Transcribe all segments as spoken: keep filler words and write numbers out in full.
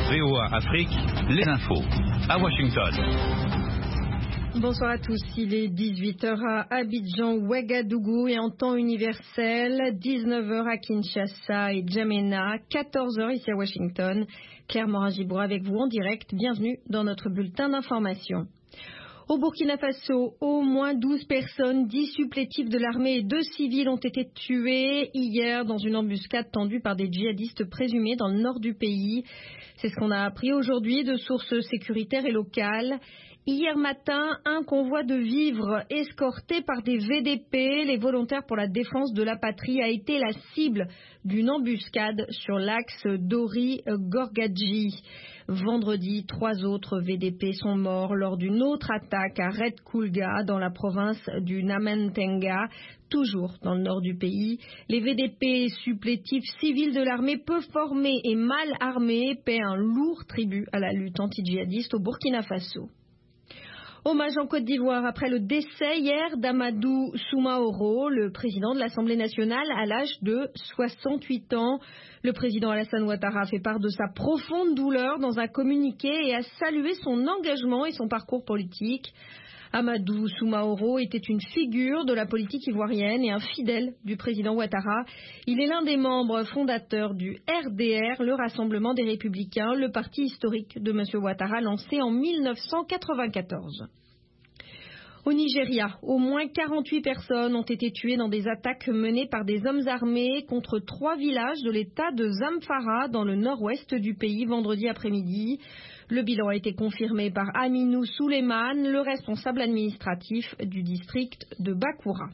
V O A Afrique, les infos à Washington. Bonsoir à tous, il est dix-huit heures à Abidjan, Ouagadougou et en temps universel, dix-neuf heures à Kinshasa et Djamena, quatorze heures ici à Washington. Claire Morin-Gibour avec vous en direct, bienvenue dans notre bulletin d'information. Au Burkina Faso, au moins douze personnes, dix supplétifs de l'armée et deux civils ont été tués hier dans une embuscade tendue par des djihadistes présumés dans le nord du pays. C'est ce qu'on a appris aujourd'hui de sources sécuritaires et locales. Hier matin, un convoi de vivres escorté par des V D P, les volontaires pour la défense de la patrie, a été la cible d'une embuscade sur l'axe Dori-Gorgadji. Vendredi, trois autres V D P sont morts lors d'une autre attaque à Red Koulga dans la province du Namentenga, toujours dans le nord du pays. Les V D P supplétifs civils de l'armée peu formés et mal armés paient un lourd tribut à la lutte anti-djihadiste au Burkina Faso. Hommage en Côte d'Ivoire après le décès hier d'Amadou Soumaoro, le président de l'Assemblée nationale à l'âge de soixante-huit ans. Le président Alassane Ouattara fait part de sa profonde douleur dans un communiqué et a salué son engagement et son parcours politique. Amadou Soumaoro était une figure de la politique ivoirienne et un fidèle du président Ouattara. Il est l'un des membres fondateurs du R D R, le Rassemblement des Républicains, le parti historique de M. Ouattara lancé en mille neuf cent quatre-vingt-quatorze. Au Nigeria, au moins quarante-huit personnes ont été tuées dans des attaques menées par des hommes armés contre trois villages de l'état de Zamfara dans le nord-ouest du pays vendredi après-midi. Le bilan a été confirmé par Aminou Souleymane, le responsable administratif du district de Bakoura.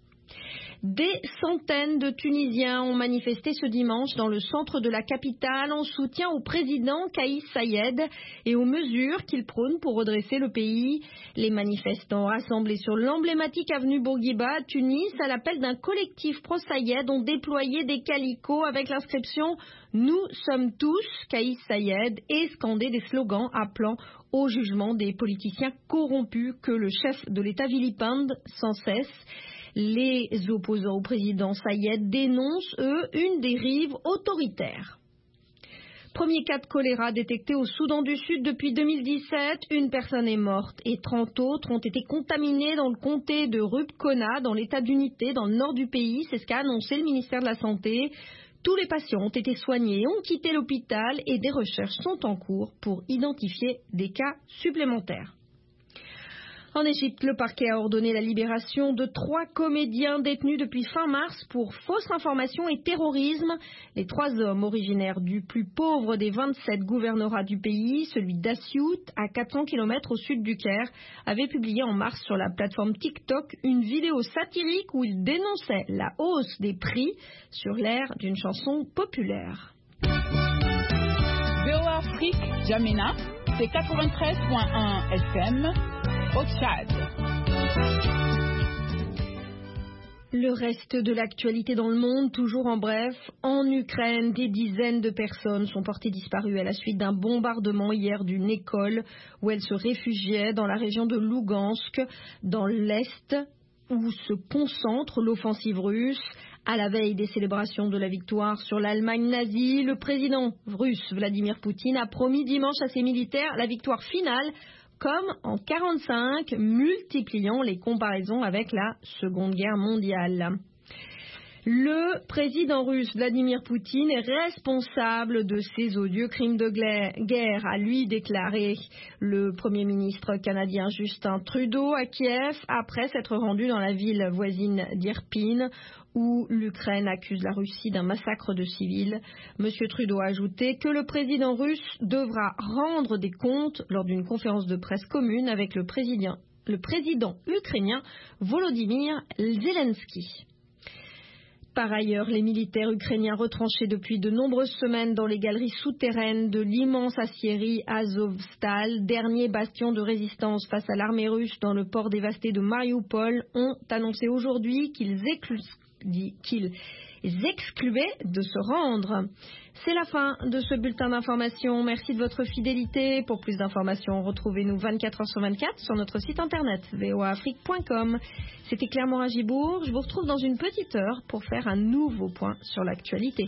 Des centaines de Tunisiens ont manifesté ce dimanche dans le centre de la capitale en soutien au président Kaïs Saïed et aux mesures qu'il prône pour redresser le pays. Les manifestants rassemblés sur l'emblématique avenue Bourguiba à Tunis à l'appel d'un collectif pro-Saïed ont déployé des calicots avec l'inscription « Nous sommes tous Kaïs Saïed » et scandé des slogans appelant au jugement des politiciens corrompus que le chef de l'État vilipende sans cesse. Les opposants au président Saïed dénoncent, eux, une dérive autoritaire. Premier cas de choléra détecté au Soudan du Sud depuis deux mille dix-sept. Une personne est morte et trente autres ont été contaminées dans le comté de Rubkona, dans l'état d'unité, dans le nord du pays. C'est ce qu'a annoncé le ministère de la Santé. Tous les patients ont été soignés et ont quitté l'hôpital et des recherches sont en cours pour identifier des cas supplémentaires. En Égypte, le parquet a ordonné la libération de trois comédiens détenus depuis fin mars pour fausse information et terrorisme. Les trois hommes originaires du plus pauvre des vingt-sept gouvernorats du pays, celui d'Assiout, à quatre cents kilomètres au sud du Caire, avaient publié en mars sur la plateforme TikTok une vidéo satirique où ils dénonçaient la hausse des prix sur l'air d'une chanson populaire. V O A Afrique, Djamena, c'est quatre-vingt-treize point un F M. Au Tchad. Le reste de l'actualité dans le monde, toujours en bref. En Ukraine, des dizaines de personnes sont portées disparues à la suite d'un bombardement hier d'une école où elles se réfugiaient dans la région de Lougansk, dans l'Est, où se concentre l'offensive russe. À la veille des célébrations de la victoire sur l'Allemagne nazie, le président russe Vladimir Poutine a promis dimanche à ses militaires la victoire finale, comme en quarante-cinq, multipliant les comparaisons avec la Seconde Guerre mondiale. Le président russe Vladimir Poutine est responsable de ces odieux crimes de guerre, a lui déclaré le Premier ministre canadien Justin Trudeau à Kiev après s'être rendu dans la ville voisine d'Irpin où l'Ukraine accuse la Russie d'un massacre de civils. Monsieur Trudeau a ajouté que le président russe devra rendre des comptes lors d'une conférence de presse commune avec le président, le président ukrainien Volodymyr Zelensky. Par ailleurs, les militaires ukrainiens retranchés depuis de nombreuses semaines dans les galeries souterraines de l'immense aciérie Azovstal, dernier bastion de résistance face à l'armée russe dans le port dévasté de Mariupol, ont annoncé aujourd'hui qu'ils excluent qu'ils excluaient de se rendre. C'est la fin de ce bulletin d'information. Merci de votre fidélité. Pour plus d'informations, retrouvez-nous vingt-quatre heures sur vingt-quatre sur notre site internet v o a afrique point com. C'était Claire Morin-Gibour. Je vous retrouve dans une petite heure pour faire un nouveau point sur l'actualité.